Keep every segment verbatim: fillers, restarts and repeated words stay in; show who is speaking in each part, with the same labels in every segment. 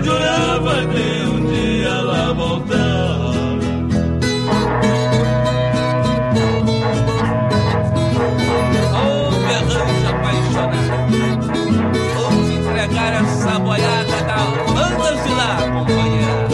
Speaker 1: jurava que um dia ela voltava.
Speaker 2: Oh, berrancho apaixonado, vamos entregar essa boiada da banda de lá, companheira.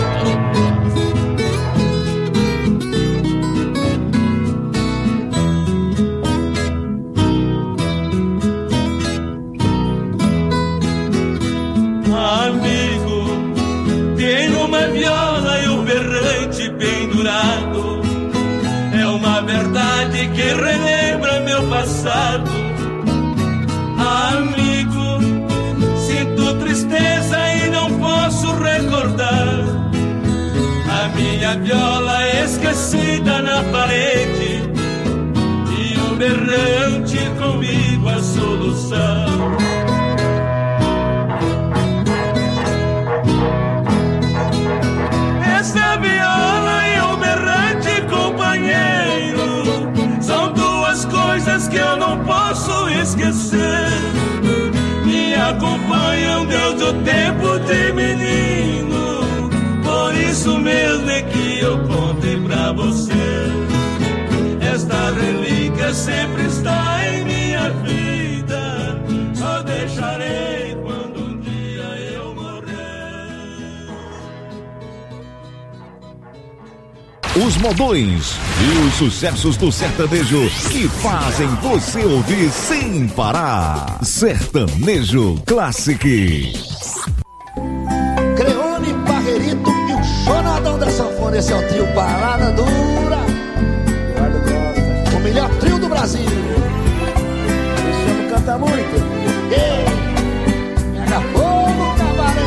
Speaker 1: É uma verdade que relembra meu passado. Amigo, sinto tristeza e não posso recordar a minha viola esquecida na parede e o berrante comigo a solução. Essa viola e o berrante, companheiro, são duas coisas que eu não posso esquecer. Me acompanham desde o tempo de menino, por isso mesmo é que eu contei pra você. Esta relíquia sempre está em minha vida, só deixarei quando um dia eu morrer.
Speaker 3: Os modões e os sucessos do sertanejo que fazem você ouvir sem parar. Sertanejo Classic.
Speaker 4: Creone, Barreirito e o Chonadão da Sanfona. Esse é o trio Parada Dura. Eduardo Costa. O melhor trio do Brasil. Esse homem canta muito. Ei, pega fogo, cabaré.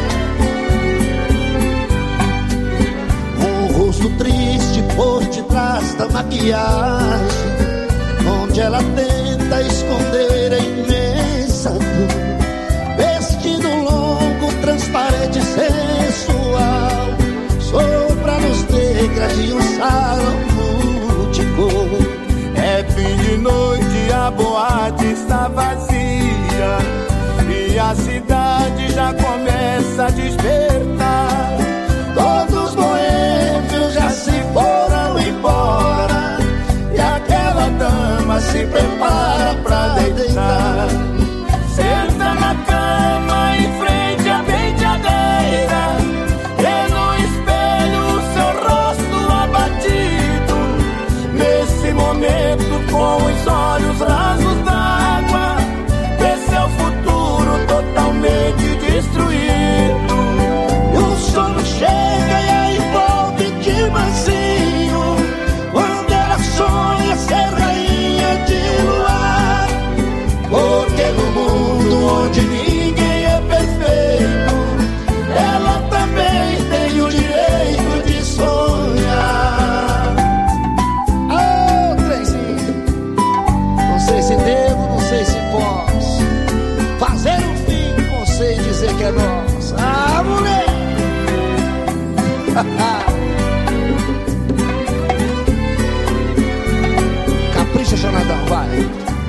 Speaker 4: Um rosto triste por detrás da maquiagem, onde ela tenta esconder a imensa dor. Vestido longo, transparente, sensual, sopra nos degraus de um salão multicor.
Speaker 5: É fim de noite, a boate está vazia e a cidade já começa a despertar.
Speaker 4: Todos os boêmios já se foram embora e aquela dama se prepara pra deitar.
Speaker 5: Senta na cama em frente à penteadeira, e no espelho o seu rosto abatido. Nesse momento, com os olhos rasos d'água, vê seu futuro totalmente destruído.
Speaker 4: E o sono chega e a envolve de mansinho, quando ela sonha ser rainha de luar. Porque no mundo onde ninguém é perfeito, ela também tem o direito de sonhar. Ô, trenzinho, não sei se devo, não sei se posso fazer um fim com você e dizer que é nosso. Ah, mulher! Capricha, Jonadão, vai!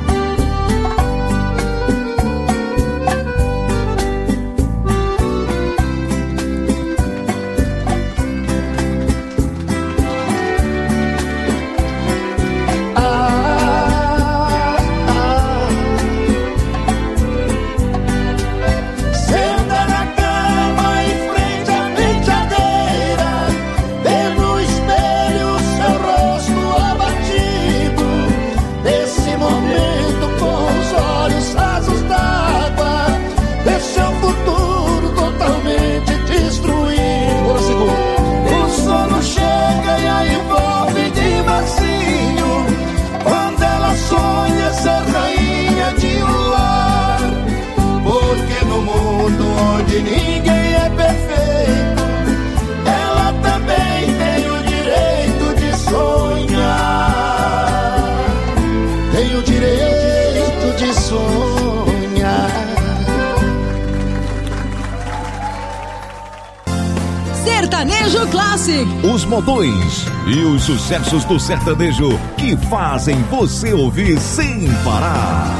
Speaker 5: Senta na cama em frente à penteadeira, vê no espelho o seu rosto abatido.
Speaker 4: Nesse momento, com os olhos rasos d'água, vê seu futuro totalmente destruído. Por um segundo.
Speaker 5: O sono chega e a envolve de mansinho, quando ela sonha ser rainha de um lar. Porque no mundo onde ninguém é perfeito, ela também tem o direito de sonhar.
Speaker 4: Tem o direito de sonhar.
Speaker 6: Sertanejo Classic.
Speaker 3: Os modões e os sucessos do sertanejo que fazem você ouvir sem parar.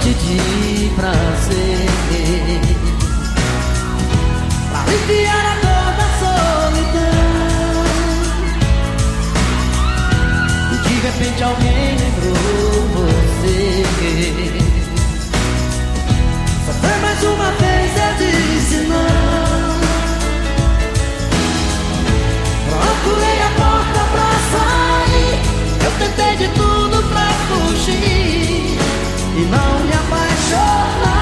Speaker 7: noite de prazer, pra aliviar a dor da solidão. E de repente alguém lembrou você. Só foi mais uma vez, eu disse não. Procurei a porta pra sair, eu tentei de tudo pra fugir e não me apaixonar.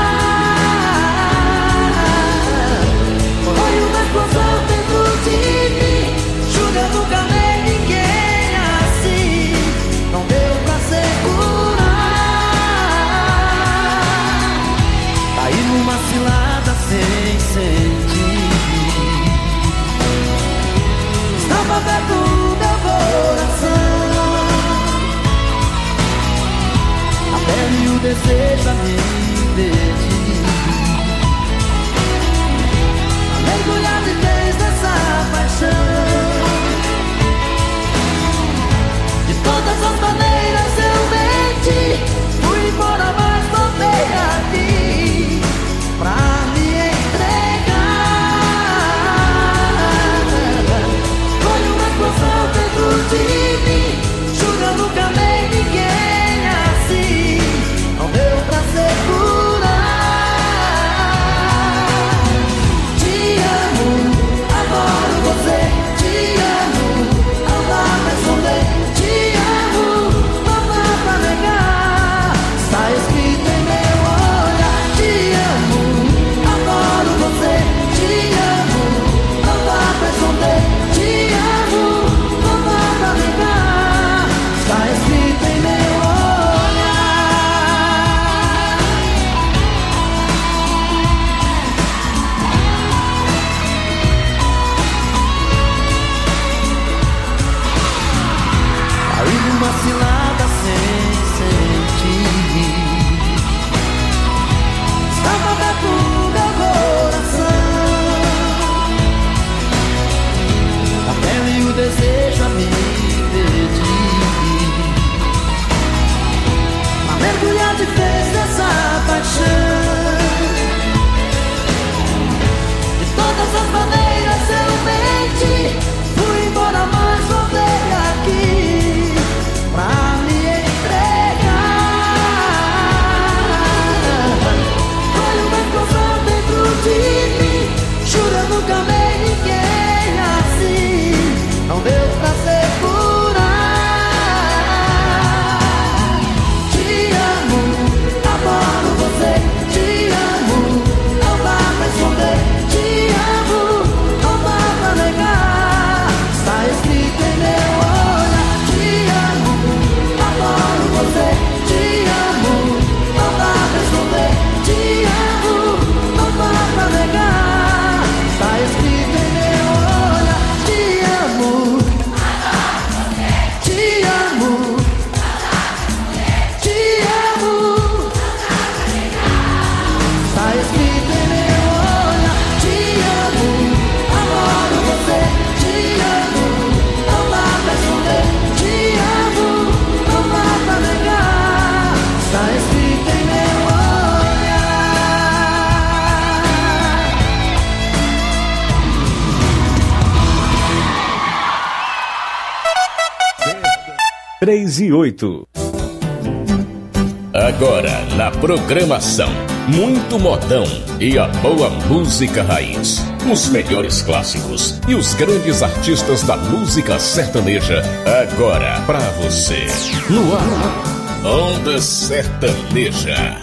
Speaker 7: Foi uma explosão dentro de mim, juro eu nunca amei ninguém assim. Não deu pra segurar. Caí numa cilada sem sentir. Estava aberto o meu coração, a pele e o desejo a me impedir. A mergulhar de vez nessa paixão. De todas as maneiras eu menti, fui embora mas voltei aqui pra me entregar. Foi uma explosão dentro de mim, juro eu nunca amei ninguém assim. Não deu pra segurar. Te amo, adoro você. Te amo, não dá pra esconder. Te amo, não dá pra negar. Está escrito em meu olhar. Te amo, adoro você. Te amo, não dá pra esconder. Te amo, não dá pra negar. Está escrito em meu olhar. Caí numa cilada sem sentir. Estava aberto o meu coração, a pele e o desejo a me impedir. A mergulhar de vez nessa paixão. De todas as maneiras eu menti, fui embora mas voltei aqui pra me entregar. Foi uma explosão dentro de mim, juro eu nunca amei ninguém assim. Não deu pra segurar. Te amo, adoro você. Te amo, não dá pra esconder. Te amo, não dá pra negar. Está escrito em meu olhar. Te amo, adoro você. Te amo, não dá pra esconder. Te amo, não dá pra negar. Está escrito em meu olhar. Te amo, te amo, te amo. Está escrito em meu olhar. Te amo, adoro você. Te amo, não dá pra esconder. Te amo, não dá pra negar. Está escrito em meu olhar.
Speaker 3: três e oito.
Speaker 8: Agora na programação, muito modão e a boa música raiz. Os melhores clássicos e os grandes artistas da música sertaneja. Agora pra você. No ar, Onda Sertaneja.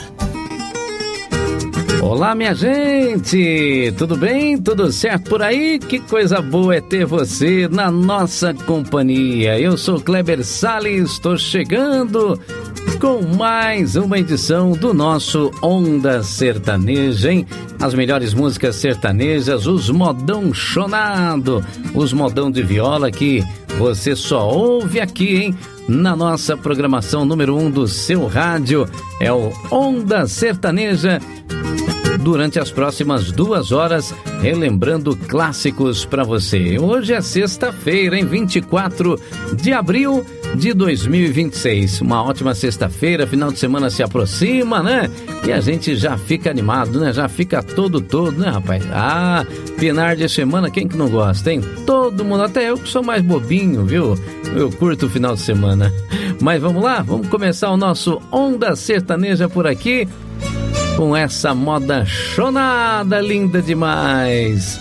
Speaker 9: Olá, minha gente! Tudo bem? Tudo certo por aí? Que coisa boa é ter você na nossa companhia. Eu sou Kleber Salles, estou chegando com mais uma edição do nosso Onda Sertaneja, hein? As melhores músicas sertanejas, os modão chonado, os modão de viola que você só ouve aqui, hein? Na nossa programação número um do seu rádio, é o Onda Sertaneja. durante as próximas duas horas, relembrando clássicos para você. Hoje é sexta-feira, em vinte e quatro de abril de dois mil e vinte e seis. Uma ótima sexta-feira, final de semana se aproxima, né? E a gente já fica animado, né? Já fica todo, todo, né, rapaz? Ah, pinar de semana, quem que não gosta, hein? Todo mundo, até eu que sou mais bobinho, viu? Eu curto o final de semana. Mas vamos lá, vamos começar o nosso Onda Sertaneja por aqui, com essa moda chonada, linda demais.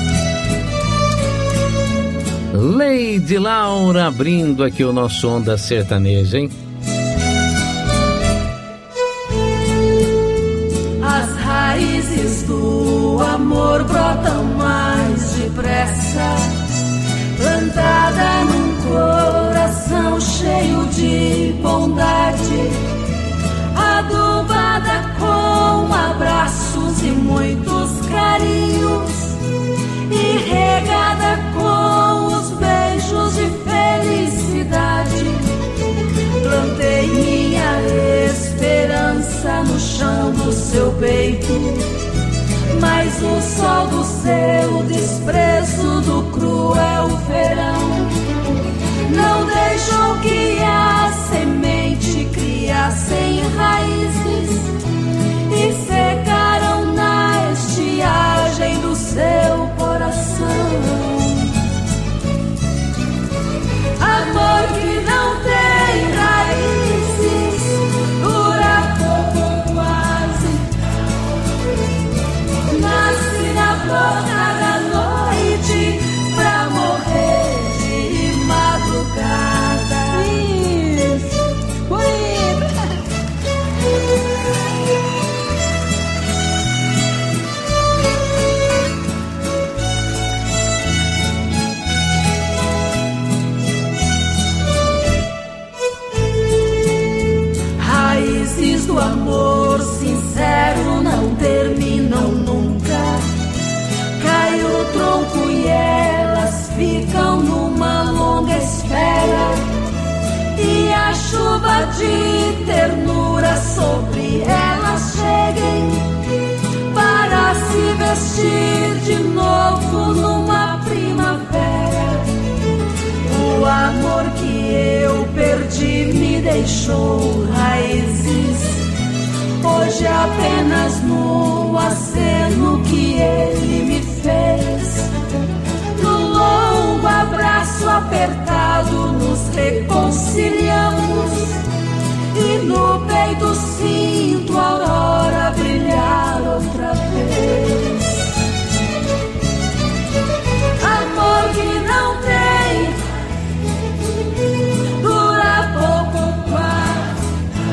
Speaker 9: Lady Laura abrindo aqui o nosso Onda Sertaneja, hein?
Speaker 7: As raízes do amor brotam mais depressa, plantada num coração cheio de bondade, adubada com abraços e muitos carinhos, e regada com os beijos de felicidade. Plantei minha esperança no chão do seu peito, mas o sol do seu desprezo do cruel verão não deixou que a semente criasse raízes e secaram na estiagem do seu coração. Amor que não tem raízes dura pouco quase, nasce na boca da noite pra morrer de madrugada. Isso, bonito. Raízes do amor sincero não terminam nunca. Cai o tronco e elas ficam numa longa espera, e a chuva de ternura sobre elas cheguem para se vestir de novo numa primavera. O amor que eu perdi me deixou raízes, hoje apenas no aceno que ele me fez. No longo abraço apertado nos reconciliamos, e no peito sinto a aurora brilhar outra vez. Amor que não tem, dura pouco quase,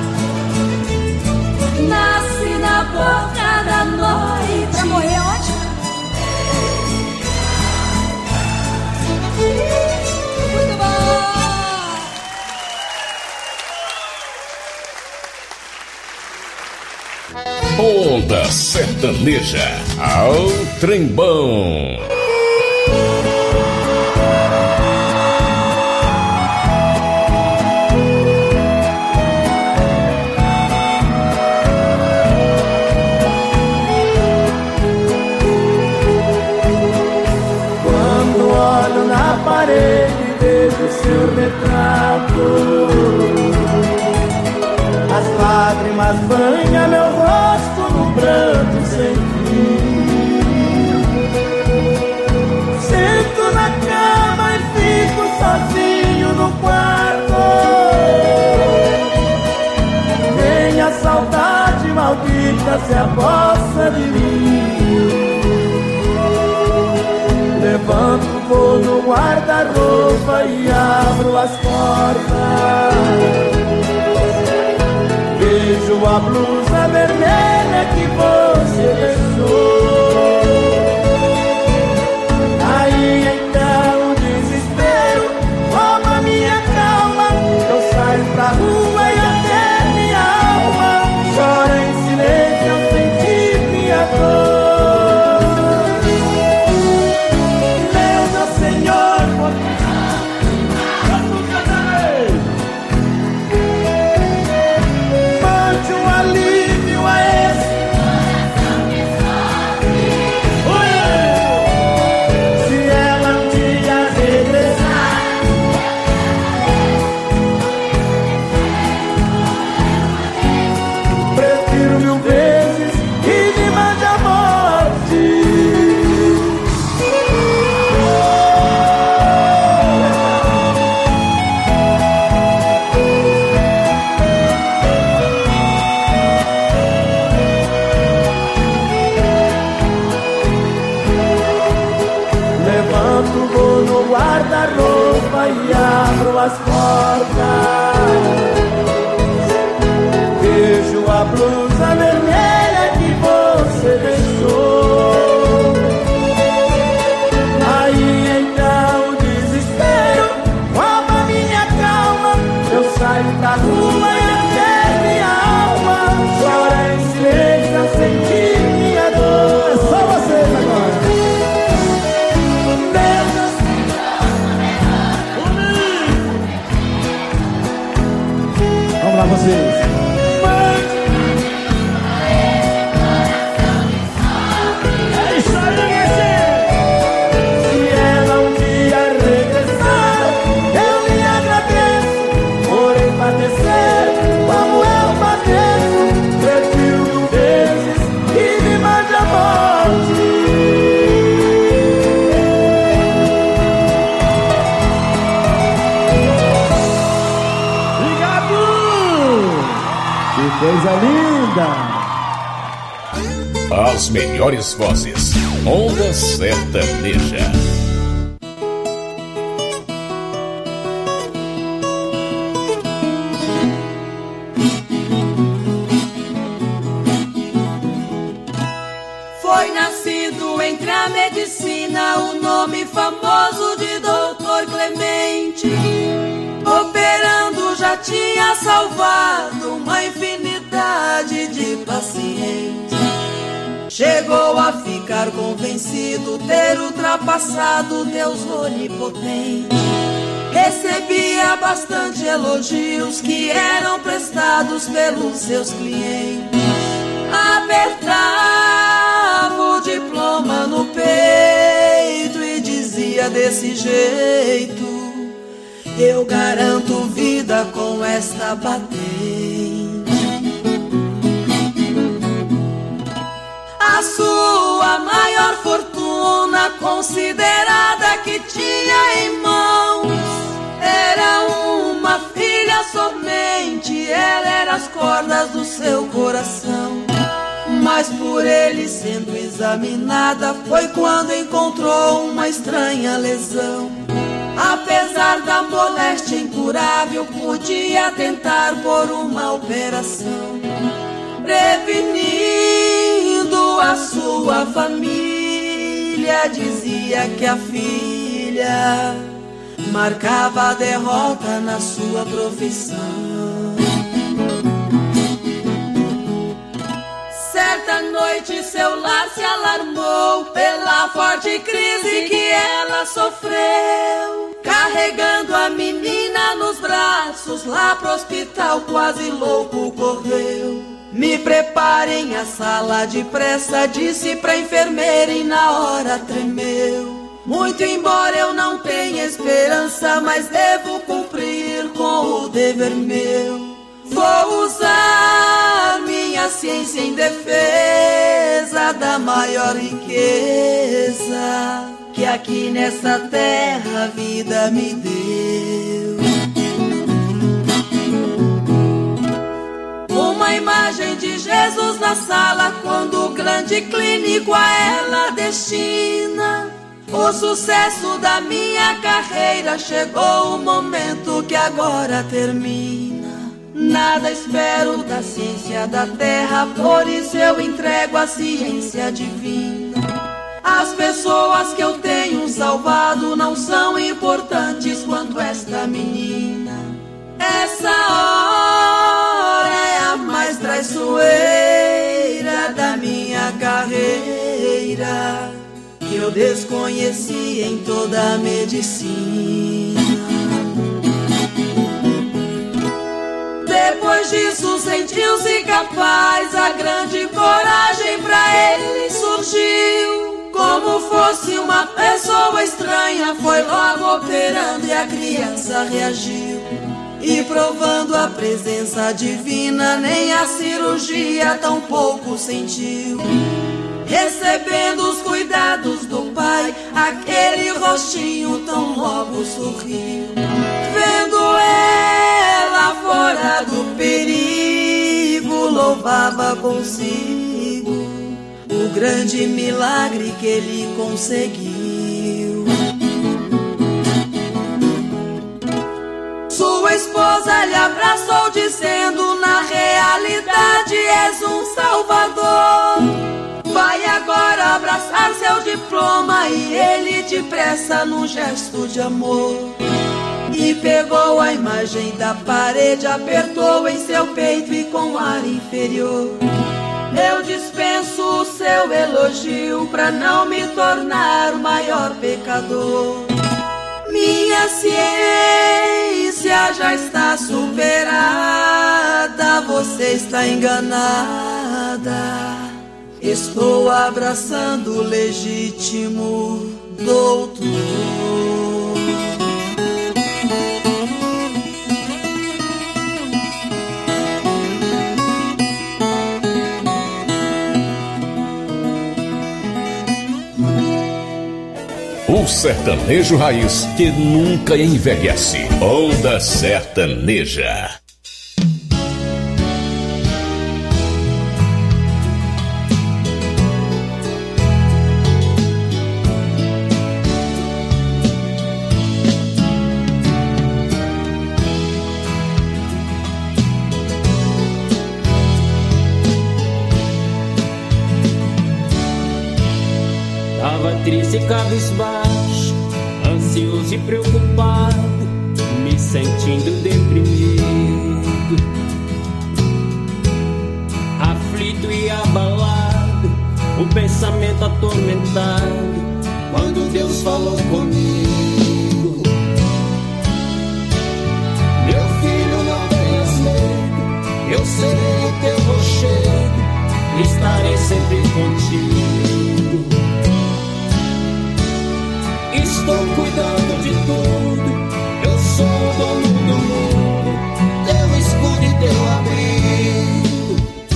Speaker 7: nasce na boca da noite pra morrer onde? Muito bom!
Speaker 8: Onda Sertaneja ao Trembão.
Speaker 5: Quando olho na parede vejo seu retrato, as lágrimas banham meu rosto no pranto sem fim. Sento na cama e fico sozinho no quarto. Vem a saudade maldita se aposta de mim. Levanto, vou no guarda-roupa e abro as portas. Vejo a blusa vermelha que você deixou. Aí então o desespero rouba minha calma. Eu saio pra rua e até minha alma chora em silêncio, eu senti minha dor.
Speaker 4: guarda-roupa e abro as portas. Vejo a blusa vermelha que você deixou. Aí então o desespero rouba minha calma. Eu saio pra rua e até minha alma chora em silêncio a sentir minha dor. É só vocês agora. Vamos lá, vocês. Coisa linda!
Speaker 8: As melhores vozes, Onda Sertaneja.
Speaker 7: Foi nascido entre a medicina o nome famoso de doutor Clemente. Operando já tinha salvado uma infinidade de pacientes. Chegou a ficar convencido ter ultrapassado Deus onipotente. Recebia bastante elogios que eram prestados pelos seus clientes. Apertava o diploma no peito e dizia desse jeito: eu garanto vida com esta patente. A sua maior fortuna considerada que tinha em mãos era uma filha somente. Ela era as cordas do seu coração. Mas por ele sendo examinada foi quando encontrou uma estranha lesão. Apesar da moléstia incurável, podia tentar por uma operação, prevenindo a sua família. Dizia que a filha marcava a derrota na sua profissão. Certa noite seu lar se alarmou pela forte crise que ela sofreu. Carregando a menina nos braços, lá pro hospital quase louco correu. Me preparem a sala depressa, disse pra enfermeira e na hora tremeu. Muito embora eu não tenha esperança, mas devo cumprir com o dever meu. Vou usar minha ciência em defesa da maior riqueza que aqui nessa terra a vida me deu. Uma imagem de Jesus na sala quando o grande clínico a ela destina. O sucesso da minha carreira chegou o momento que agora termina. Nada espero da ciência da terra, por isso eu entrego a ciência divina. As pessoas que eu tenho salvado não são importantes quanto esta menina. Essa hora é a mais traiçoeira da minha carreira, que eu desconheci em toda a medicina. Depois disso sentiu-se capaz, a grande coragem pra ele surgiu. Como fosse uma pessoa estranha, foi logo operando e a criança reagiu. E provando a presença divina, nem a cirurgia tão pouco sentiu. Recebendo os cuidados do pai, aquele rostinho tão logo sorriu. Vendo ela fora do perigo, louvava consigo o grande milagre que ele conseguiu. abraçou dizendo: na realidade és um salvador. Vai agora abraçar seu diploma e ele depressa num gesto de amor. E pegou a imagem da parede, apertou em seu peito e com ar inferior: eu dispenso o seu elogio pra não me tornar o maior pecador. Minha ciência já está superada, você está enganada. Estou abraçando o legítimo doutor.
Speaker 8: O sertanejo raiz que nunca envelhece. Onda Sertaneja.
Speaker 10: Triste e cabisbaixo, ansioso e preocupado, me sentindo deprimido, aflito e abalado, o pensamento atormentado, quando Deus falou comigo: meu filho, não tenhas medo, eu serei o teu rochedo, estarei sempre contigo. Estou cuidando de tudo, eu sou o dono do mundo, teu escudo e teu abrigo.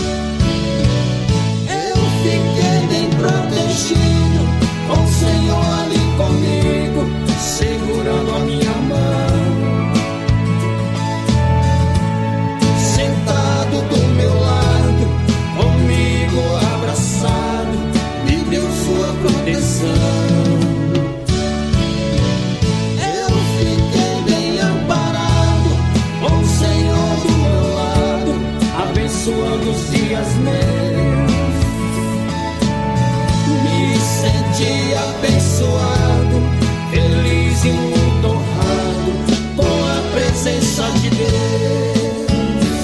Speaker 10: Eu fiquei bem protegido, com o Senhor ali comigo, segurando a minha mão. Sentado do meu lado, comigo abraçado, me deu sua proteção. Dos dias meus, me senti abençoado, feliz e muito honrado com a presença de Deus.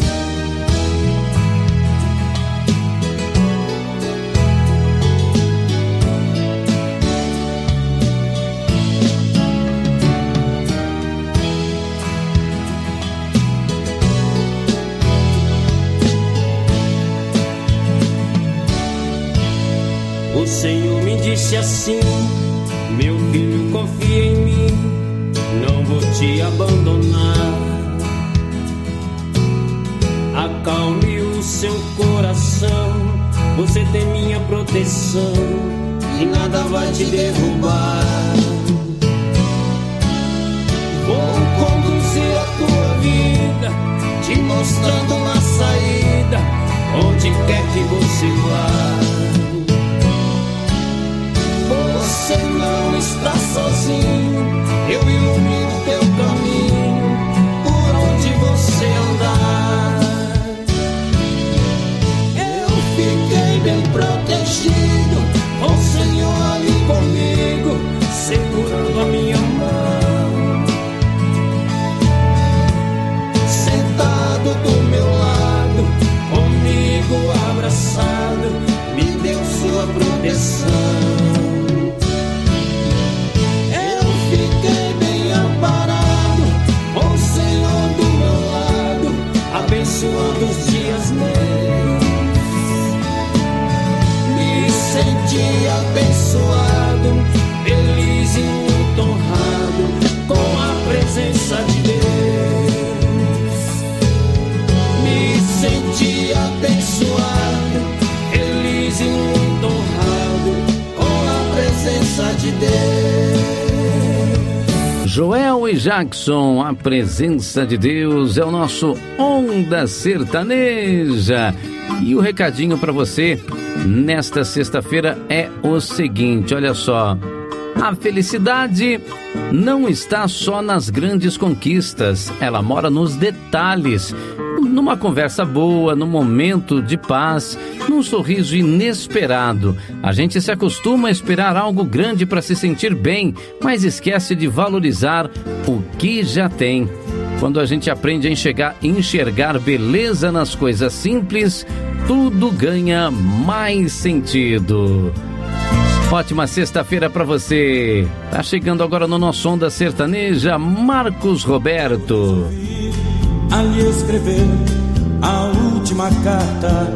Speaker 10: O Senhor me disse assim: meu filho, confia em mim, não vou te abandonar. Acalme o seu coração, você tem minha proteção e nada vai te derrubar. Vou conduzir a tua vida, te mostrando uma saída, onde quer que você vá. Você não está sozinho, eu ilumino teu caminho, por onde você andar. Eu fiquei bem protegido, com o Senhor ali comigo, segurando a minha mão. Sentado do meu lado, comigo abraçado, me deu sua proteção. Abençoando os dias meus, me senti abençoado, feliz e muito honrado com a presença de Deus. Me senti abençoado, feliz e muito honrado com a presença de Deus.
Speaker 9: Joel e Jackson, a presença de Deus é o nosso Onda Sertaneja. E o recadinho para você nesta sexta-feira é o seguinte, olha só. A felicidade não está só nas grandes conquistas, ela mora nos detalhes, numa conversa boa, num momento de paz, num sorriso inesperado. A gente se acostuma a esperar algo grande para se sentir bem, mas esquece de valorizar o que já tem. Quando a gente aprende a enxergar, enxergar beleza nas coisas simples, tudo ganha mais sentido. Ótima sexta-feira para você. Tá chegando agora no nosso Onda Sertaneja, Marcos Roberto.
Speaker 5: Ali escrever a última carta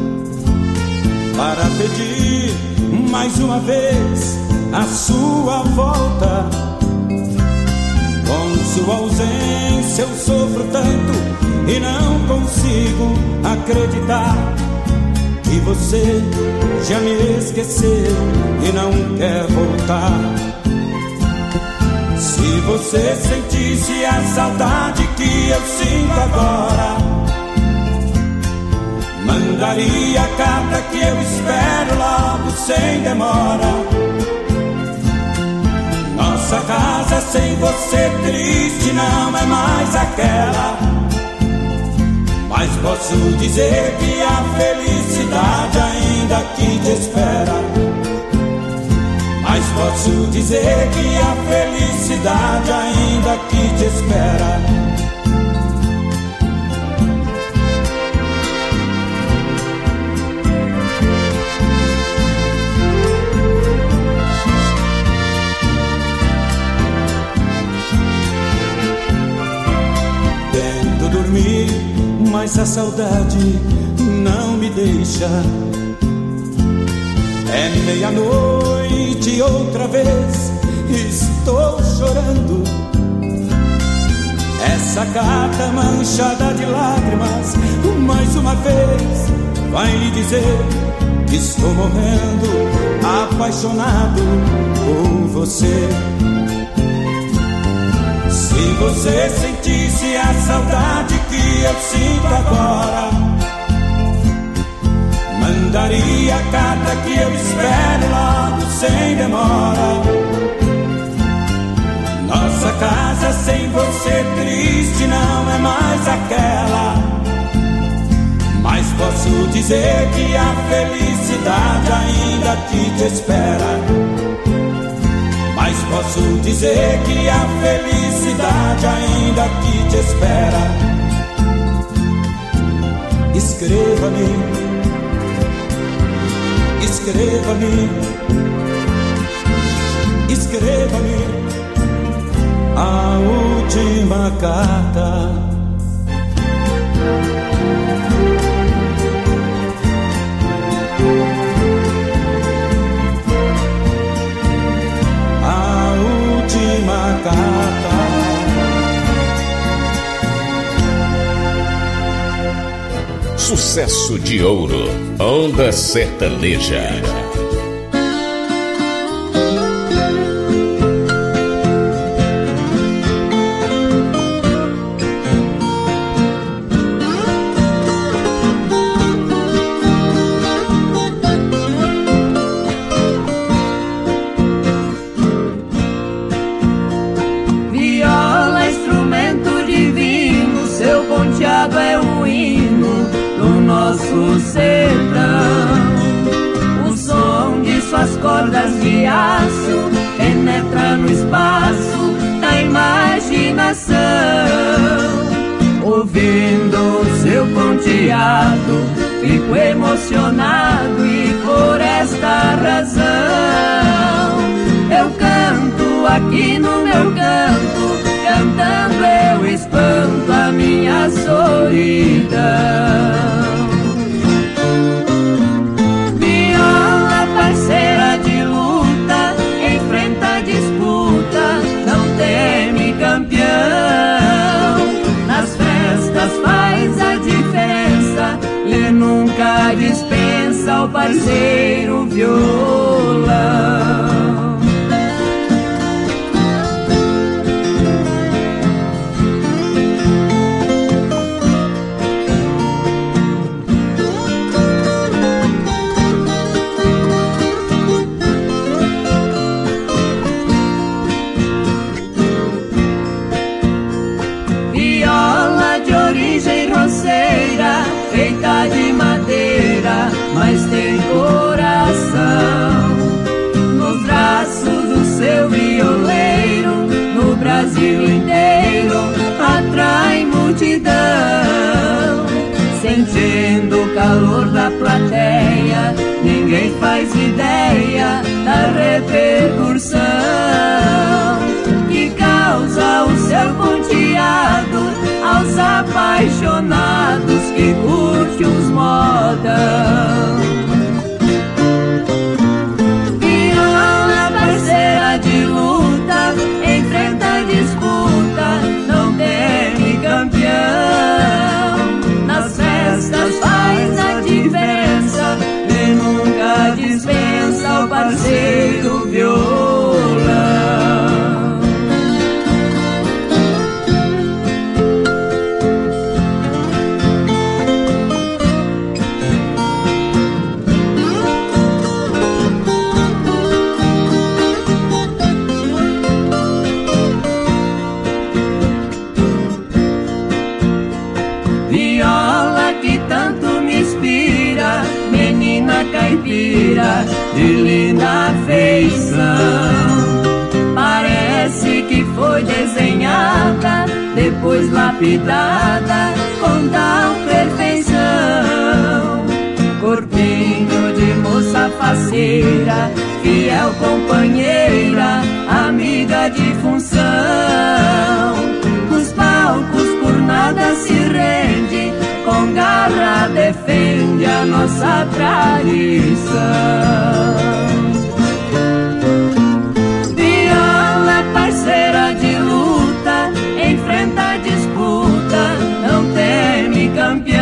Speaker 5: para pedir mais uma vez a sua volta. Com sua ausência eu sofro tanto e não consigo acreditar que você já me esqueceu e não quer voltar. Se você sentisse a saudade que eu sinto agora, mandaria a carta que eu espero logo sem demora. Nossa casa sem você triste não é mais aquela, mas posso dizer que a felicidade ainda aqui te espera. Mas posso dizer que a felicidade ainda aqui te espera. Tento dormir, mas a saudade não me deixa. É meia-noite outra vez, estou chorando. Essa carta manchada de lágrimas, mais uma vez, vai lhe dizer que estou morrendo, apaixonado por você. Se você sentisse a saudade que eu sinto agora, mandaria a carta que eu espero logo sem demora. Nossa casa sem você triste não é mais aquela, mas posso dizer que a felicidade ainda aqui te espera. Mas posso dizer que a felicidade ainda aqui te espera. Escreva-me, escreva-me, escreva-me a última carta. A última carta.
Speaker 8: Sucesso de ouro, Onda Sertaneja.
Speaker 7: Viola, instrumento divino, seu ponteado é um hino do nosso sertão. O som de suas cordas de aço penetra no espaço da imaginação. Ouvindo seu ponteado, fico emocionado e por esta razão eu canto aqui no meu canto, cantando eu espanto a minha solidão. Viola, parceira de luta, enfrenta a disputa, não teme campeão. Nas festas faz a diferença e nunca dispensa o parceiro violão. Brasil inteiro atrai multidão, sentindo o calor da plateia, ninguém faz ideia da repercussão que causa o seu ponteado aos apaixonados que curte os modão. Viola, parceira de luta, enfrenta a disputa, não teme campeão. Nas festas faz a diferença e nunca dispensa o parceiro violão. Caipira de linda feição, parece que foi desenhada, depois lapidada com tal perfeição. Corpinho de moça faceira, fiel companheira, amiga de função, nos palcos por nada se rende, com garra defende a nossa tradição. Viola, parceira de luta, enfrenta a disputa, não teme campeão.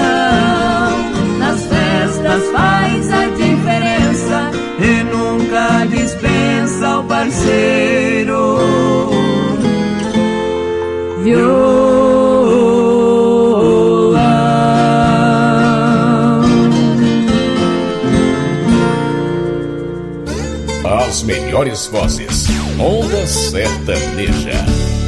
Speaker 7: Nas festas faz a diferença e nunca dispensa o parceiro violão.
Speaker 8: As melhores vozes, Onda Sertaneja.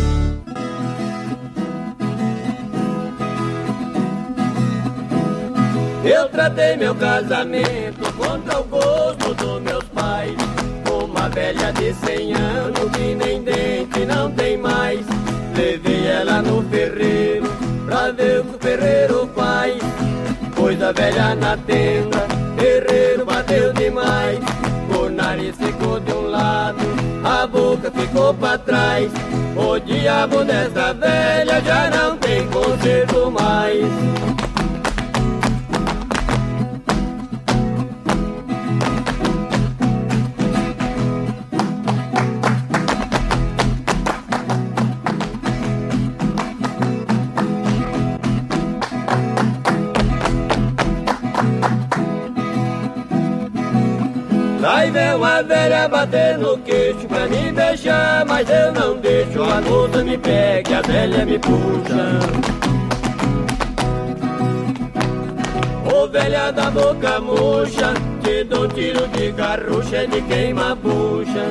Speaker 10: Eu tratei meu casamento contra o gosto dos meus pais. Uma velha de cem anos que nem dente não tem mais. Levei ela no ferreiro pra ver o que o ferreiro faz. Pôs a velha na tenda, ferreiro bateu demais. O nariz ficou de um lado, a boca ficou pra trás. O diabo dessa velha já não tem conserto mais. Aí vem uma velha bater no queixo pra me beijar, mas eu não deixo. A moça me pega, a velha me puxa. Ô velha da boca murcha, te dou um tiro de garrucha e de queima a bucha.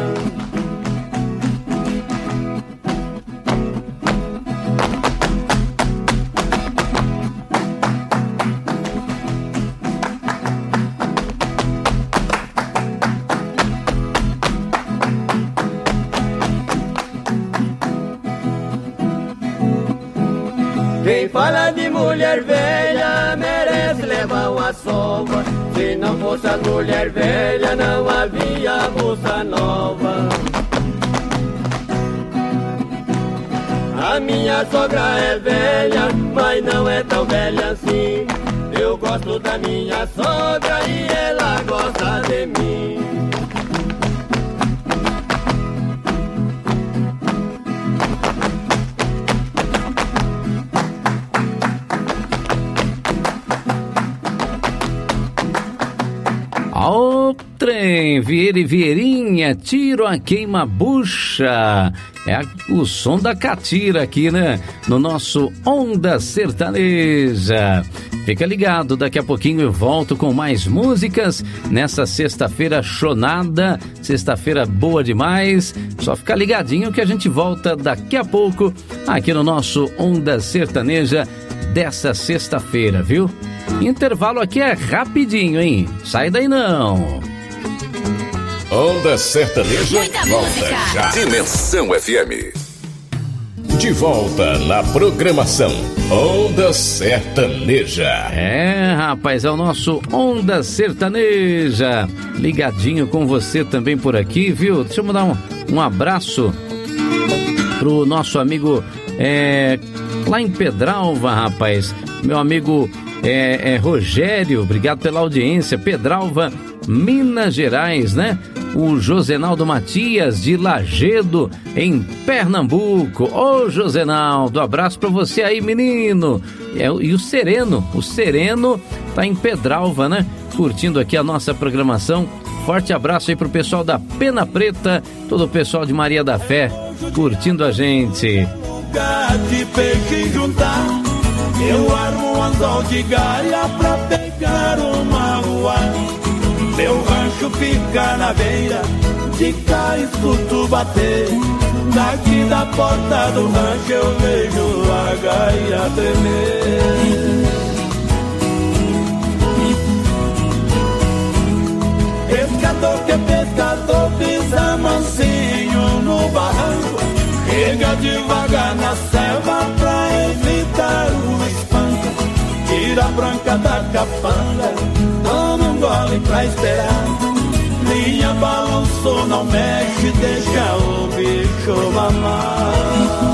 Speaker 10: Quem fala de mulher velha merece levar uma sova. Se não fosse a mulher velha, não havia moça nova. A minha sogra é velha, mas não é tão velha assim. Eu gosto da minha sogra e ela gosta de mim.
Speaker 9: Ao trem, Vieira e Vieirinha, tiro a queima-bucha. É a, o som da catira aqui, né? No nosso Onda Sertaneja. Fica ligado, daqui a pouquinho eu volto com mais músicas nessa sexta-feira chonada, sexta-feira boa demais. Só fica ligadinho que a gente volta daqui a pouco aqui no nosso Onda Sertaneja dessa sexta-feira, viu? Intervalo aqui é rapidinho, hein? Sai daí não!
Speaker 8: Onda Sertaneja
Speaker 11: Muita
Speaker 8: volta
Speaker 11: música.
Speaker 8: já.
Speaker 3: Dimensão F M.
Speaker 8: De volta na programação Onda Sertaneja.
Speaker 9: É, rapaz, é o nosso Onda Sertaneja. Ligadinho com você também por aqui, viu? Deixa eu mandar um, um abraço pro nosso amigo é, lá em Pedralva, rapaz. Meu amigo é, é Rogério, obrigado pela audiência. Pedralva, Minas Gerais, né? O Josenaldo Matias de Lagedo, em Pernambuco. Ô Josenaldo, abraço pra você aí, menino. É, e o Sereno, o Sereno tá em Pedralva, né? Curtindo aqui a nossa programação. Forte abraço aí pro pessoal da Pena Preta, todo o pessoal de Maria da Fé, curtindo a gente.
Speaker 1: De peixe juntar, eu armo um anzol de galha pra pegar uma rua. Meu rancho fica na beira, de cá escuto bater. Daqui da porta do rancho eu vejo a gaia tremer. Pescador que é pescador pisa mansinho no barranco, chega devagar na selva pra evitar o espanto. Tira a branca da capanga, toma um gole pra esperar. Linha balançou, não mexe, deixa o bicho mamar.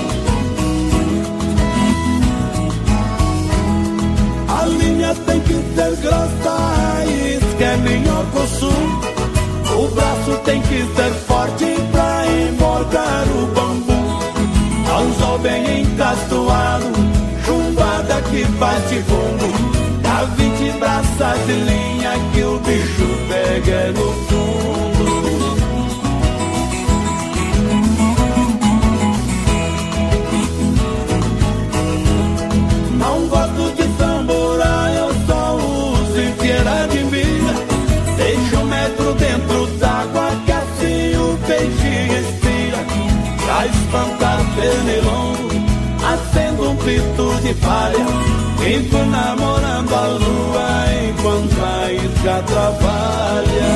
Speaker 1: A linha tem que ser grossa, a isca é minhoco-sul. O braço tem que ser forte pra emborcar o bambu. Anzol bem encastoado, chumbada que faz de fundo. Dá vinte braças de linha que o bicho pega no fundo. Não gosto de tamborar, eu só uso inteira de mira. Deixa um metro dentro d'água que assim o peixe respira. Pra espantar pernilongo, acendo um pito de palha. Fico namorando a lua enquanto a isca trabalha.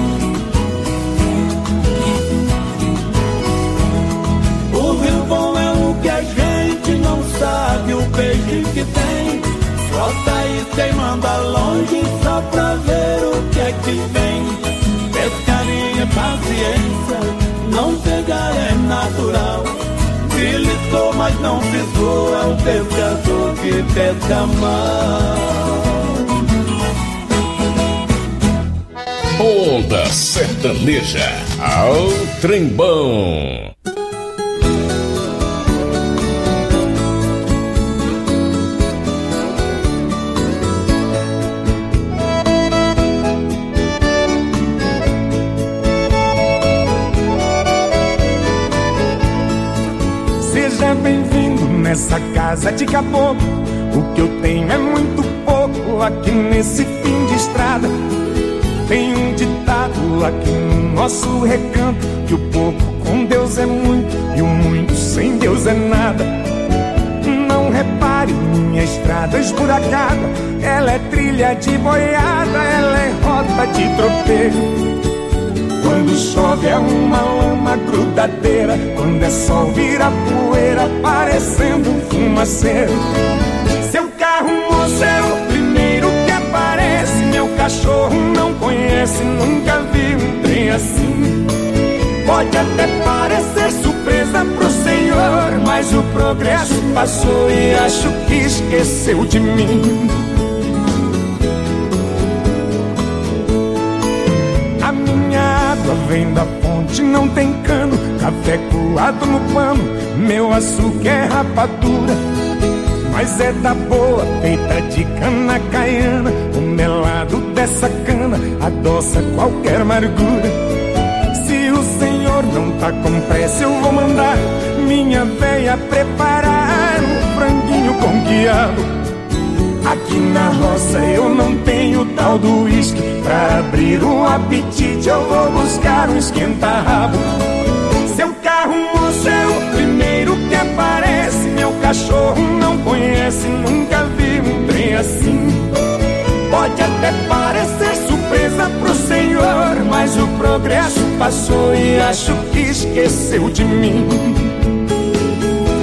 Speaker 1: O rio bom é o que a gente não sabe, o peixe que tem. Solta a isca e manda longe só pra ver o que é que vem. Pescaria é paciência, não pegar é natural. Beliscou, mas não fisgou, é o pescador que pesca mal.
Speaker 8: Onda Sertaneja, ao trembão.
Speaker 11: Bem-vindo nessa casa de caboclo. O que eu tenho é muito pouco aqui nesse fim de estrada. Tem um ditado aqui no nosso recanto, que o pouco com Deus é muito e o muito sem Deus é nada. Não repare minha estrada esburacada, ela é trilha de boiada, ela é rota de tropeiro. Quando chove é uma lama grudadeira, quando é sol vira poeira, parecendo um fumaceiro. Seu carro, moço, é o primeiro que aparece. Meu cachorro não conhece, nunca vi um trem assim. Pode até parecer surpresa pro senhor, mas o progresso passou e acho que esqueceu de mim. Vem da fonte, não tem cano, café coado no pano, meu açúcar é rapadura, mas é da boa, feita de cana caiana. O melado dessa cana adoça qualquer amargura. Se o senhor não tá com pressa, eu vou mandar minha véia preparar um franguinho com quiabo. Aqui na roça eu não tenho tal do uísque, pra abrir um apetite eu vou buscar um esquenta-rabo. Seu carro, moço, é o primeiro que aparece. Meu cachorro não conhece, nunca vi um trem assim. Pode até parecer surpresa pro senhor, mas o progresso passou e acho que esqueceu de mim.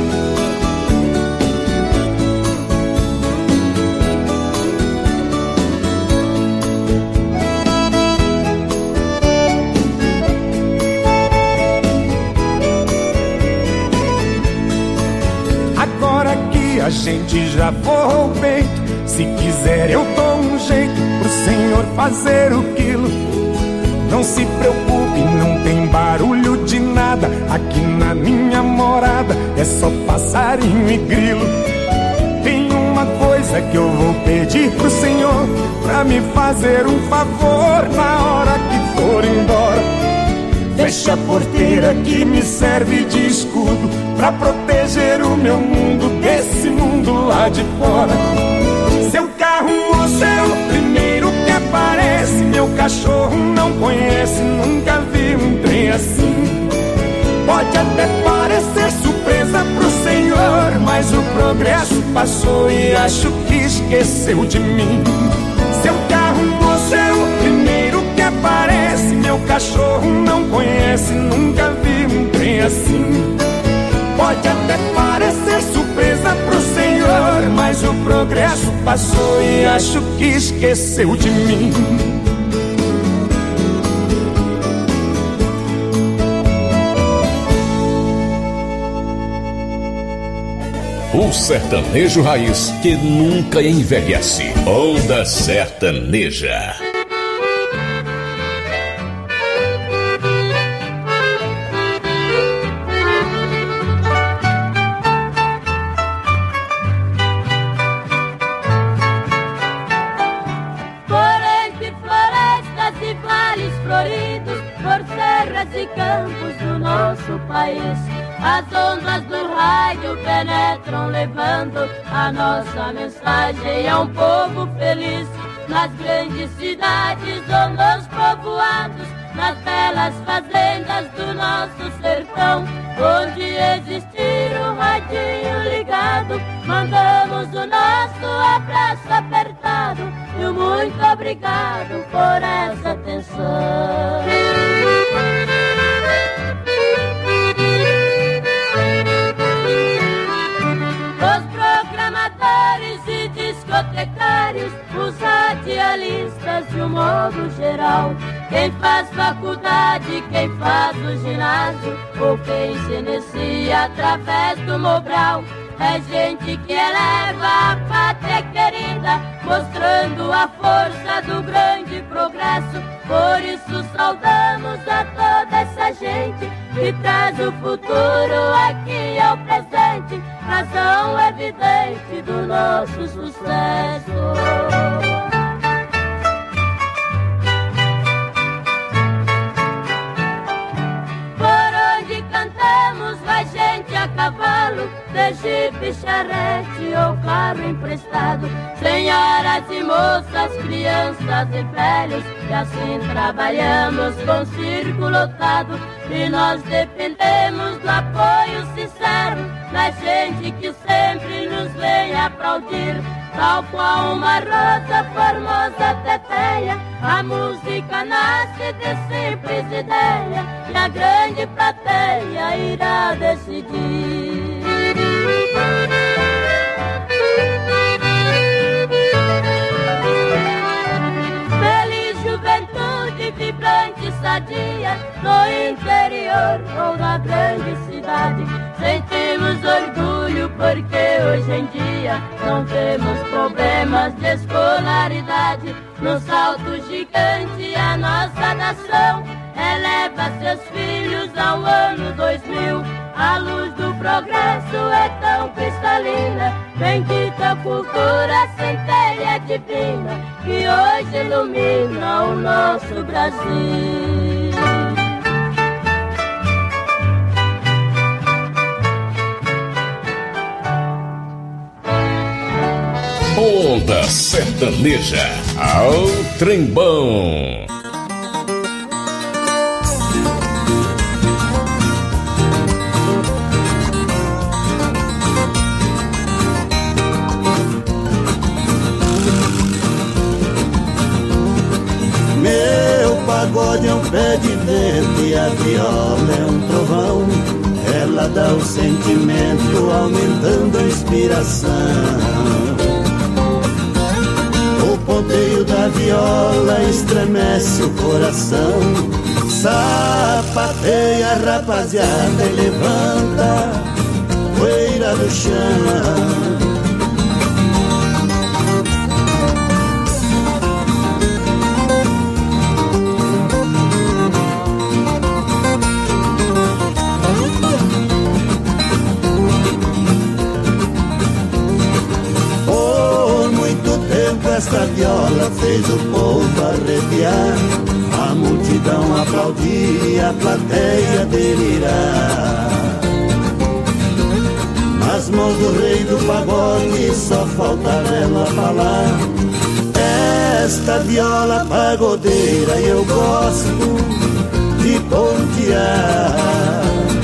Speaker 11: a gente já forrou o peito. Se quiser eu dou um jeito pro senhor fazer o quilo. Não se preocupe, não tem barulho de nada. Aqui na minha morada é só passarinho e grilo. Tem uma coisa que eu vou pedir pro senhor, pra me fazer um favor na hora que for embora. Fecha a porteira que me serve de escudo, pra proteger o meu mundo desse mundo lá de fora. Seu carro, moço, é o primeiro que aparece. Meu cachorro não conhece, nunca vi um trem assim. Pode até parecer surpresa pro senhor, mas o progresso passou e acho que esqueceu de mim. Seu carro, moço, é o primeiro que aparece. Meu cachorro não conhece, nunca vi um trem assim. Pode até parecer surpresa pro senhor, mas o progresso passou e acho que esqueceu de mim.
Speaker 8: O sertanejo raiz que nunca envelhece. Onda Sertaneja.
Speaker 12: As ondas do rádio penetram levando a nossa mensagem a um povo feliz. Nas grandes cidades ou nos povoados, nas belas fazendas do nosso sertão, onde existir um radinho ligado, mandamos o nosso abraço apertado e o muito obrigado por essa atenção. E discotecários, os radialistas de um modo geral, quem faz faculdade, quem faz o ginásio, ou quem se inicia através do Mobral, é gente que eleva a pátria querida, mostrando a força do grande progresso. Por isso saudamos a toda essa gente que traz o futuro aqui ao presente, razão evidente do nosso sucesso. Por onde cantamos vai gente a cavalo, de jipe, charrete ou carro emprestado, senhoras e moças, crianças e velhos, e assim trabalhamos com circo lotado. E nós dependemos do apoio sincero da gente que sempre nos vem aplaudir. Tal qual uma rosa formosa teteia, a música nasce de simples ideia, e a grande plateia irá decidir. Feliz juventude, vibrante, sadia, no interior ou na grande cidade, sentimos orgulho porque hoje em dia não temos problemas de escolaridade. No salto gigante a nossa nação eleva seus filhos ao ano dois mil. A luz do progresso é tão cristalina, bendita cultura centelha divina, que hoje ilumina o nosso Brasil.
Speaker 8: Onda Sertaneja, ao trembão.
Speaker 5: Meu pagode é um pé de vento e a viola é um trovão. Ela dá o sentimento, aumentando a inspiração. O ponteio da viola estremece o coração. Sapateia, rapaziada, e levanta poeira do chão. fez o povo arrepiar, a multidão aplaudir e a plateia delirar. Nas mãos do rei do pagode só falta ela falar: esta viola pagodeira eu gosto de pontear.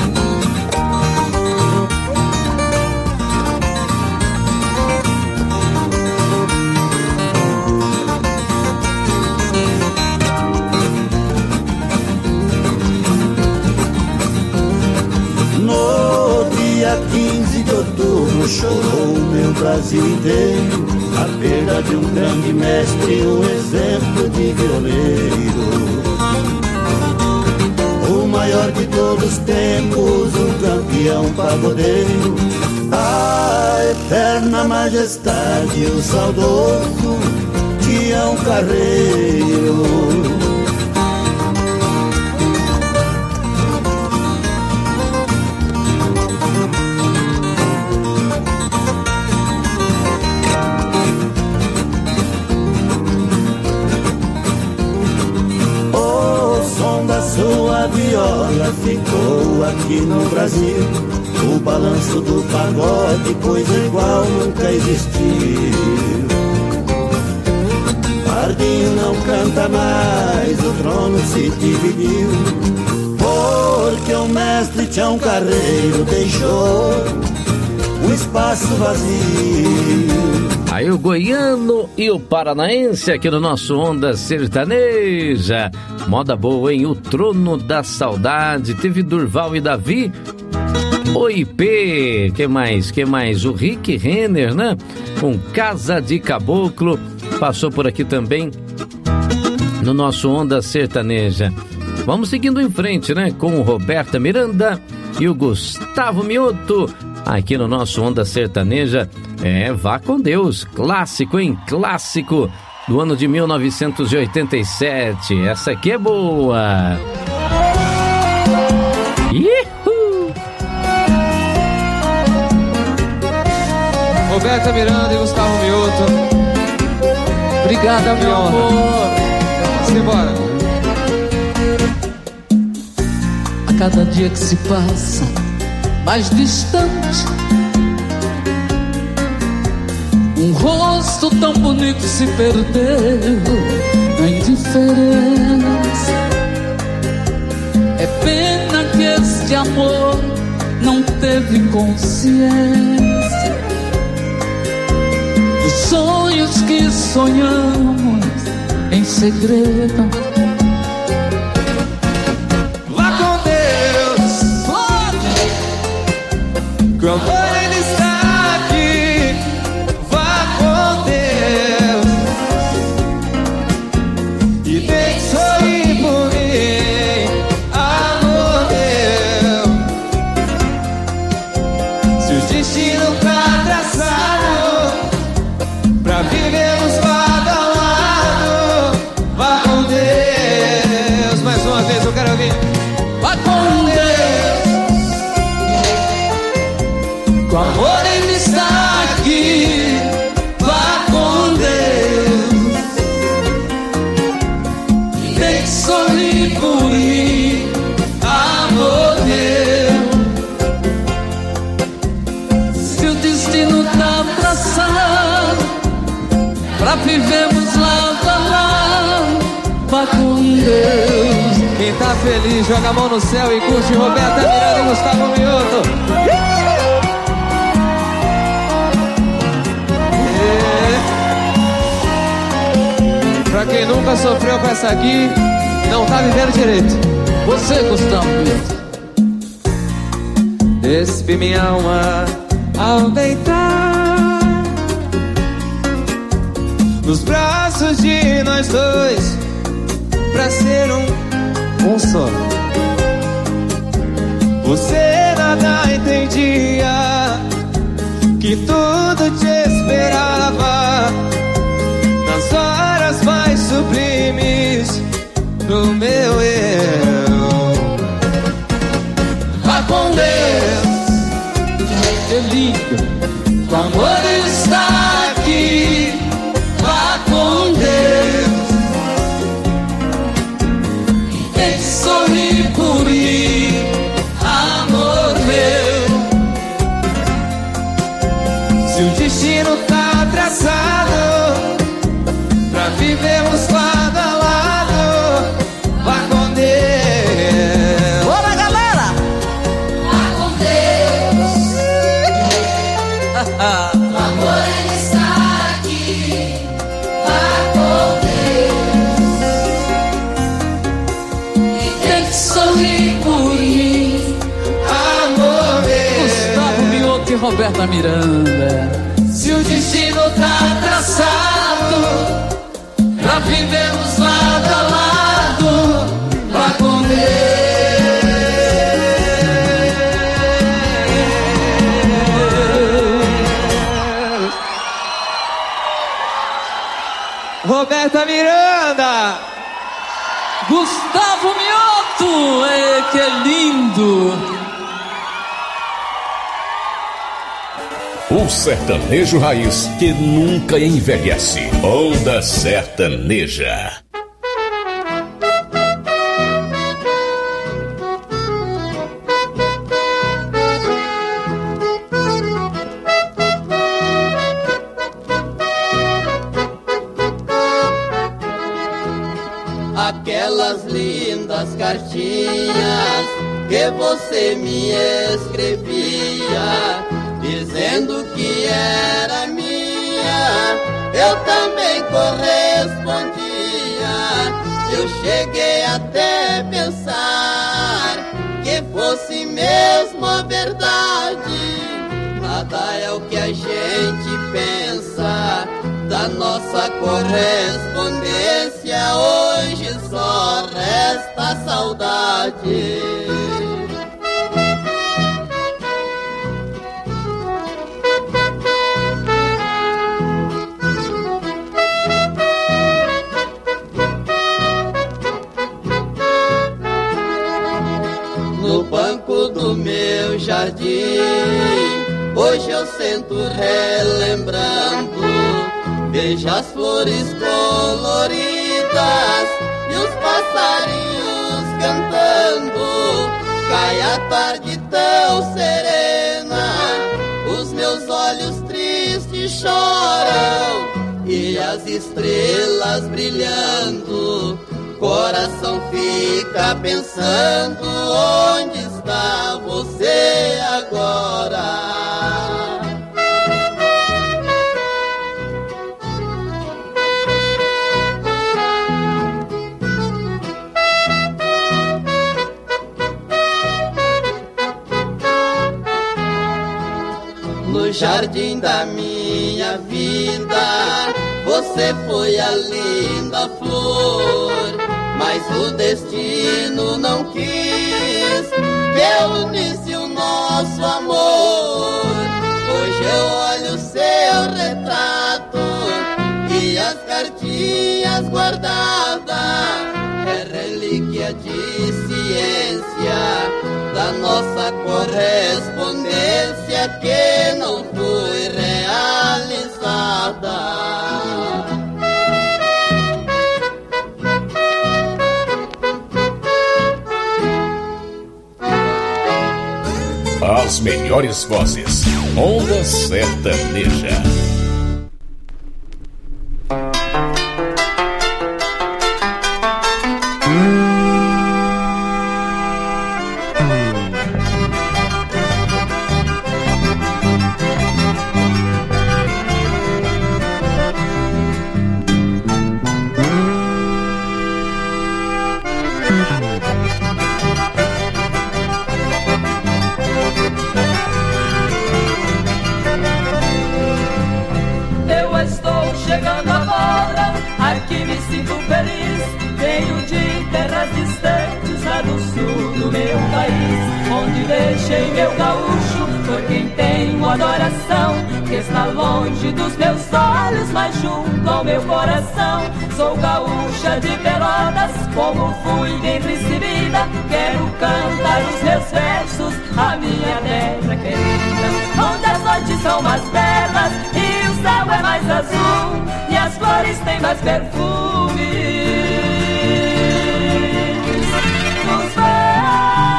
Speaker 5: No dia quinze de outubro chorou o meu Brasil inteiro a perda de um grande mestre, um exemplo de violeiro. O maior de todos os tempos, um campeão pagodeiro, a eterna majestade, o saudoso Tião Carreiro. Sua viola ficou aqui no Brasil, o balanço do pagode, coisa igual nunca existiu. Pardinho não canta mais, o trono se dividiu, porque o mestre Tião Carreiro deixou um espaço vazio.
Speaker 9: Aí o goiano e o paranaense aqui no nosso Onda Sertaneja. Moda boa, hein? O Trono da Saudade. Teve Durval e Davi. O I P. Que mais? Que mais? O Rick Renner, né? Com Casa de Caboclo. Passou por aqui também no nosso Onda Sertaneja. Vamos seguindo em frente, né? Com o Roberta Miranda e o Gustavo Mioto. Aqui no nosso Onda Sertaneja. É, Vá com Deus, clássico, hein? Clássico do ano de mil novecentos e oitenta e sete. Essa aqui é boa. Ihu!
Speaker 13: Roberta Miranda e Gustavo Mioto. Obrigada, meu amor. Simbora.
Speaker 14: A cada dia que se passa mais distante, um rosto tão bonito se perdeu na indiferença. É pena que este amor não teve consciência dos sonhos que sonhamos em segredo.
Speaker 13: Vá com Deus, pode, com amor ele está aqui. Vá com Deus e deixe sorrir por mim, amor meu. Se o destino tá traçado pra vivermos lado a lado, vá com Deus. Mais uma vez eu quero ouvir. Vá com Deus, com amor ele está aqui. Vá com Deus, deixe sorrir por mim, amor meu. Se o destino tá traçado pra vivermos lado a lado, vá com Deus. Quem tá feliz joga a mão no céu e curte Roberta Miranda e Gustavo Mioto. Pra quem nunca sofreu com essa aqui, não tá vivendo direito.
Speaker 14: Você, Gustavo Mioto.
Speaker 13: Despe minha alma ao deitar nos braços de nós dois, pra ser um, um só. Você nada entendia, que tudo te esperava nas horas mais sublimes do meu eu. Vá com Deus,
Speaker 14: lindo,
Speaker 13: o amor está aqui. Vá com Deus Se o destino tá traçado pra vivermos lado a lado, vá com Deus.
Speaker 7: Bora, galera! Vá com Deus. O amor ele está aqui. Vá com Deus. E tem que sorrir por mim.
Speaker 13: Amor meu.
Speaker 14: Gustavo Mioto e Roberta Miranda.
Speaker 13: Se o destino tá traçado pra vivermos lado a lado, vá com Deus. Roberta Miranda.
Speaker 14: Gustavo Mioto. Ei, que lindo.
Speaker 8: O sertanejo raiz que nunca envelhece. Onda Sertaneja.
Speaker 10: Aquelas lindas cartinhas que você me escrevia, dizendo que era minha, eu também correspondia. Eu cheguei até pensar que fosse mesmo a verdade. Nada é o que a gente pensa da nossa correspondência. Hoje só resta saudade. No banco do meu jardim, hoje eu sento relembrando. Vejo as flores coloridas e os passarinhos cantando. Cai a tarde tão serena, os meus olhos tristes choram e as estrelas brilhando. Coração fica pensando, onde está você agora? No jardim da minha vida, você foi a linda flor, mas o destino não quis que eu unisse o nosso amor. Hoje eu olho seu retrato e as cartinhas guardadas, é relíquia de ciência da nossa correspondência que não foi realizada.
Speaker 8: As melhores vozes. Onda Sertaneja.
Speaker 15: Deixei meu gaúcho por quem tenho adoração, que está longe dos meus olhos, mas junto ao meu coração. Sou gaúcha de Pelotas, como fui bem recebida. Quero cantar os meus versos à minha terra querida, onde as noites são mais belas e o céu é mais azul e as flores têm mais perfume.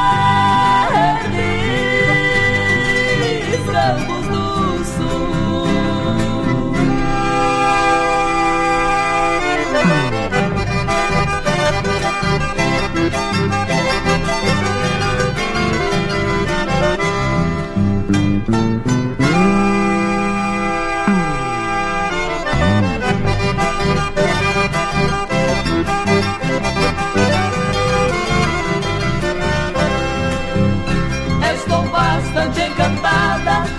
Speaker 15: Campos do Sul,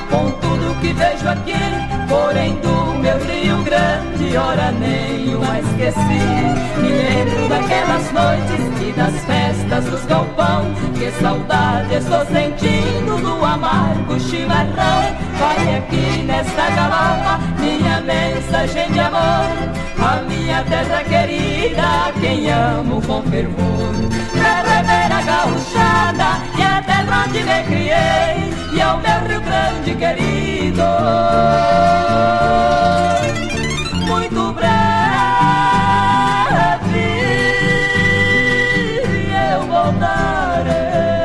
Speaker 15: com tudo que vejo aqui. Porém do meu Rio Grande, ora nenhuma esqueci. Me lembro daquelas noites e das festas dos galpão. Que saudade estou sentindo do amargo chimarrão. Vai aqui nesta galopa, minha mensagem de amor. A minha terra querida, quem amo com fervor. Pra rever a gauchada e a terra onde me criei, e ao meu Rio Grande querido, muito breve eu voltarei.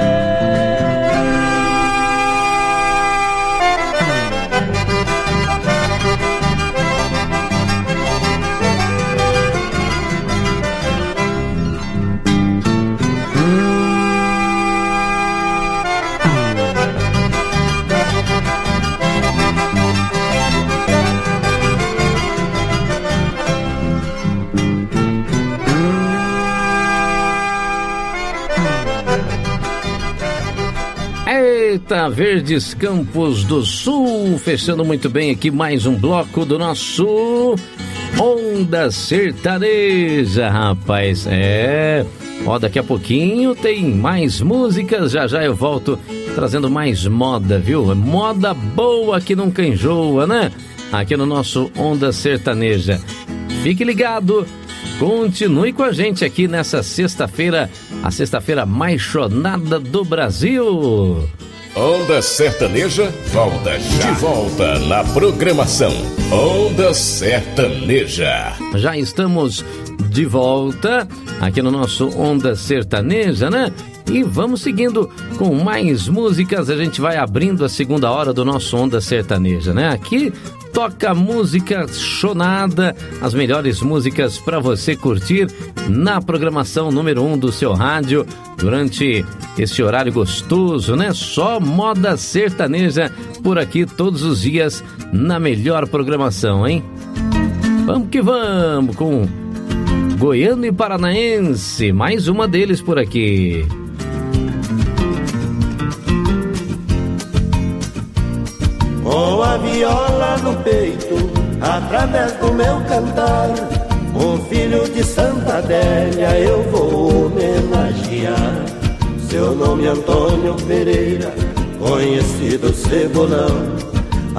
Speaker 9: Eita, Verdes Campos do Sul, fechando muito bem aqui mais um bloco do nosso Onda Sertaneja, rapaz. É, ó, daqui a pouquinho tem mais músicas, já já eu volto trazendo mais moda, viu? Moda boa que nunca enjoa, né? Aqui no nosso Onda Sertaneja. Fique ligado, continue com a gente aqui nessa sexta-feira, a sexta-feira mais chonada do Brasil.
Speaker 8: Onda Sertaneja volta já. De volta na programação Onda Sertaneja.
Speaker 9: Já estamos de volta aqui no nosso Onda Sertaneja, né? E vamos seguindo com mais músicas. A gente vai abrindo a segunda hora do nosso Onda Sertaneja, né? Aqui toca música chonada, as melhores músicas para você curtir na programação número um do seu rádio durante esse horário gostoso, né? Só moda sertaneja por aqui todos os dias na melhor programação, hein? Vamos que vamos com Goiano e Paranaense, mais uma deles por aqui.
Speaker 5: Com a viola no peito, através do meu cantar, um filho de Santa Adélia eu vou homenagear. Seu nome é Antônio Pereira, conhecido Cebolão.